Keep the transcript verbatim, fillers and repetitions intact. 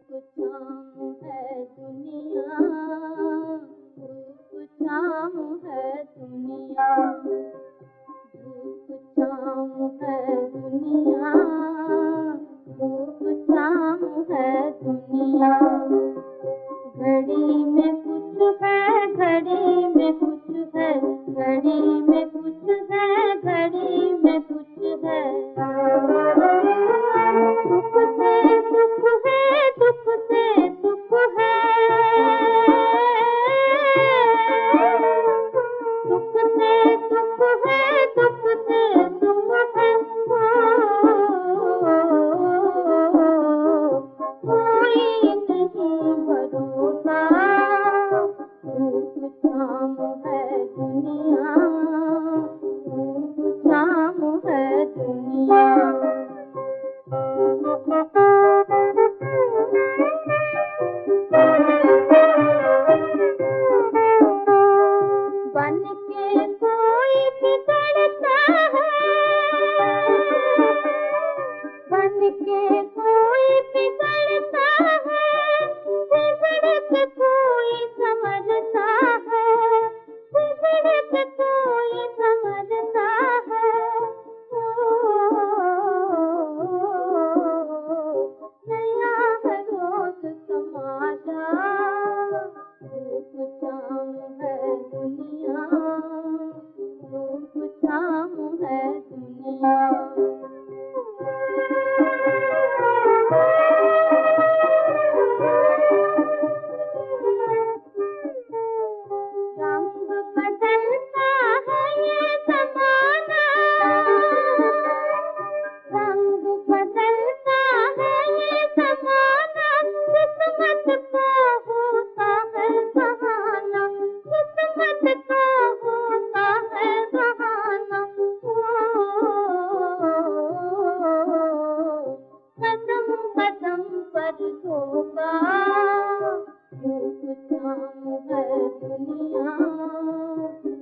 शाम है दुनिया, धूप शाम है दुनिया, धूप शाम है दुनिया, धूप शाम है दुनिया। घड़ी में कुछ है, घड़ी में कुछ है, घड़ी में कुछ है, घड़ी में कुछ है। सुख से दुख है, दुख से सुख है, सुख से दुख है, दुख से सुख है। कोई नहीं भरोसा, धूप शाम है दुनिया, धूप शाम है दुनिया। बन के कोई बिगड़ता है, बन के कोई बिगड़ता है, बिगड़ के कोई समझता है, बिगड़ के कोई समझता है। नया है रोज तमाशा, धूप शाम है दुनिया, धूप शाम है दुनिया। रंग बदलता है ये ज़माना, रंग बदलता है ये ज़माना, किस्मत का होता है बहाना, किस्मत का होता है बहाना। कदम कदम पर धोखा, धूप शाम है दुनिया,